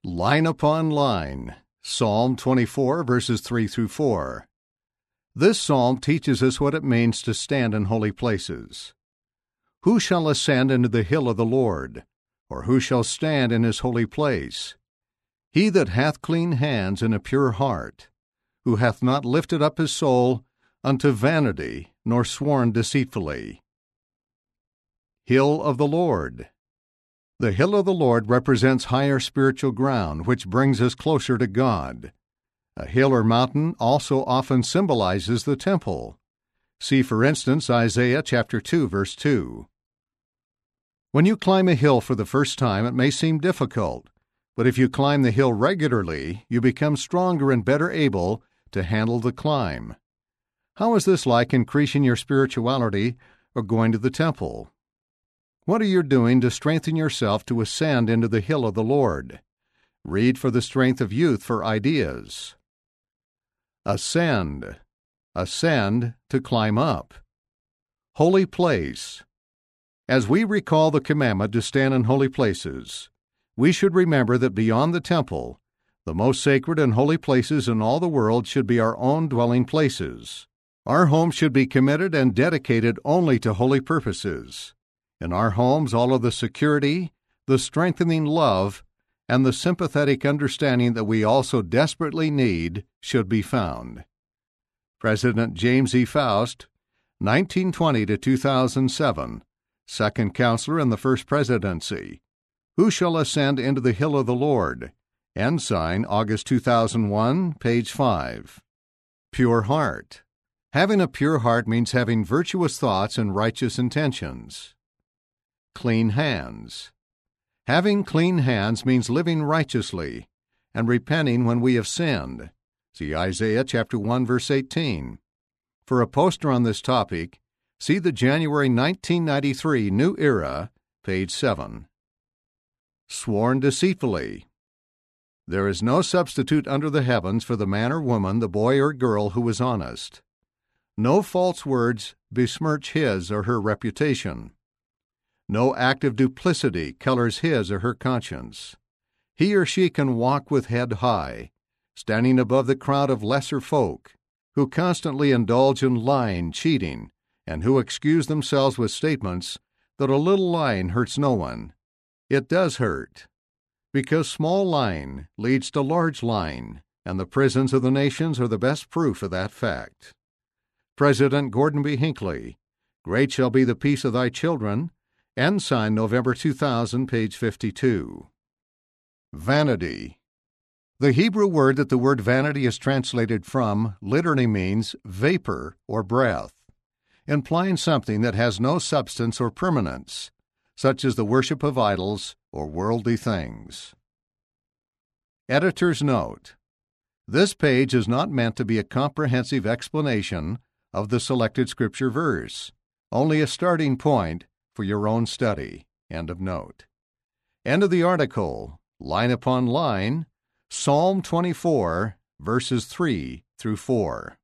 Line upon line, Psalm 24, verses 3 through 4. This psalm teaches us what it means to stand in holy places. Who shall ascend into the hill of the Lord? Or who shall stand in his holy place? He that hath clean hands and a pure heart, who hath not lifted up his soul unto vanity, nor sworn deceitfully. Hill of the Lord. The hill of the Lord represents higher spiritual ground, which brings us closer to God. A hill or mountain also often symbolizes the temple. See, for instance, Isaiah chapter 2, verse 2. When you climb a hill for the first time, it may seem difficult, but if you climb the hill regularly, you become stronger and better able to handle the climb. How is this like increasing your spirituality or going to the temple? What are you doing to strengthen yourself to ascend into the hill of the Lord? Read for the strength of youth for ideas. Ascend. Ascend, to climb up. Holy place. As we recall the commandment to stand in holy places, we should remember that beyond the temple, the most sacred and holy places in all the world should be our own dwelling places. Our home should be committed and dedicated only to holy purposes. In our homes, all of the security, the strengthening love, and the sympathetic understanding that we also desperately need should be found. President James E. Faust, 1920 to 2007, second counselor in the first presidency. Who shall ascend into the hill of the Lord? Ensign, August 2001, page 5. Pure heart. Having a pure heart means having virtuous thoughts and righteous intentions. Clean hands. Having clean hands means living righteously and repenting when we have sinned. See Isaiah chapter 1, verse 18. For a poster on this topic, see the January 1993 New Era, page 7. Sworn deceitfully. There is no substitute under the heavens for the man or woman, the boy or girl who is honest. No false words besmirch his or her reputation. No act of duplicity colors his or her conscience. He or she can walk with head high, standing above the crowd of lesser folk, who constantly indulge in lying, cheating, and who excuse themselves with statements that a little lying hurts no one. It does hurt, because small lying leads to large lying, and the prisons of the nations are the best proof of that fact. President Gordon B. Hinckley, Great shall be the peace of thy children, Ensign, November 2000, page 52. Vanity. The Hebrew word that the word vanity is translated from literally means vapor or breath, implying something that has no substance or permanence, such as the worship of idols or worldly things. Editor's note: this page is not meant to be a comprehensive explanation of the selected scripture verse, only a starting point for your own study. End of note. End of the article, line upon line, Psalm 24, verses 3 through 4.